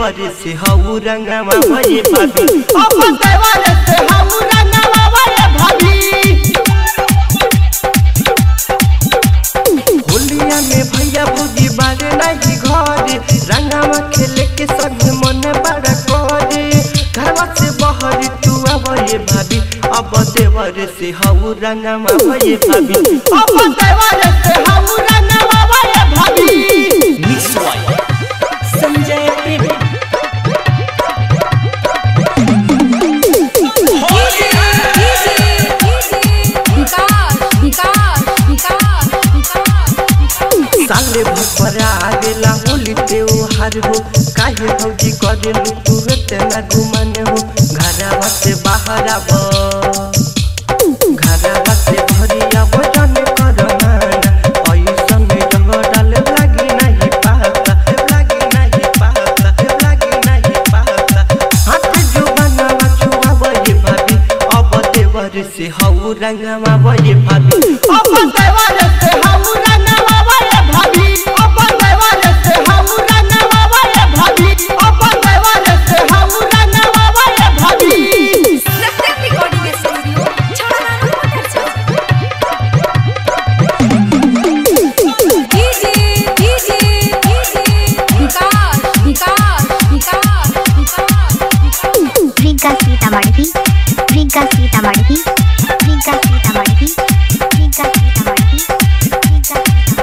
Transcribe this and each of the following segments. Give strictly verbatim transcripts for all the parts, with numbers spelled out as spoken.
देवर से हऊ रंगवा ये भाभी अब देवर से हऊ रंगवा ये भाभी। होलिया में भैया भौजी बारे नहीं घरे रंगवा खेले के संग मन बड़ा करे घरवा से बाहर तू अब ये भाभी अब देवर से हऊ रंगवा ये भाभी अब देवर से हऊ रंगवा ये भाभी। मिक्स वाई संजय प्रेम साले भपरा आगेला होली त्योहार हो काहे भौजी करेलु तू तेना घुमाने हो घरवा से बाहर आब घरवा से भरी आब जाने करना ऐसन रंग डाले लागी नहीं पाता लागी नहीं पाता लागी नहीं पाता हाथ जो बनवा छुआब ये भाभी अब देवर से हऊ रंगवा ये भाभी अब देवर से हऊ रंगवा ये भाभी। अब देवर से हऊ रंगवा ये भाभी। अब देवर से हऊ रंगवा ये भाभी। सत्यम रिकॉर्डिंग स्टूडियो छोड़ना motor DJ DJ DJ Vikas Vikas Vikas Priyanka Sitamarhi Priyanka Sitamarhi Priyanka Sitamarhi Priyanka Sitamarhi Priyanka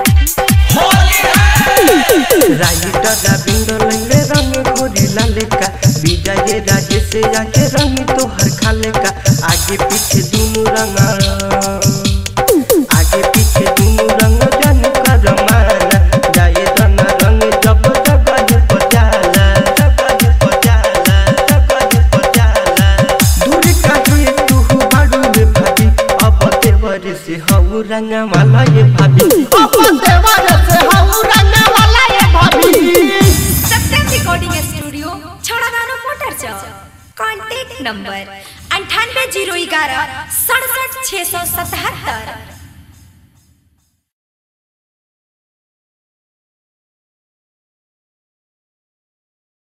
writer Ravindra लैले रंग गोरी लाले का विजय राजे से आके रंग तो हर खाले का आगे पीछे दोनों रंग आगे पीछे दोनों रंग जन कर माना जाए तना रंग जब जगह पजाला जगह पजाला जगह पजाला दूर काहे तू बाड़ू में भाभी अब देवर से हऊ रंग वाला ये भाभी अब देवर से हऊ रंगवा ये भाभी। सत्यम रिकॉर्डिंग स्टूडियो छोड़ना मोटर कॉन्टैक्ट नंबर अंठानवे जीरो ग्यारह सड़सठ छः सौ सतहत्तर।